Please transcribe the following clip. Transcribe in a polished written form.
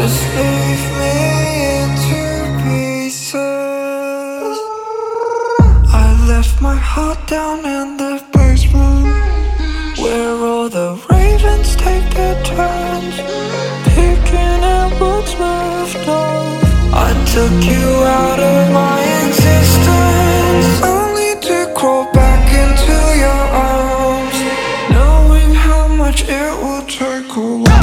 just leave me into pieces. I left my heart down in the basement, where all the ravens take their turns, picking at what's left of. I took you out of my existence, only to crawl back into your arms, knowing how much it will take away.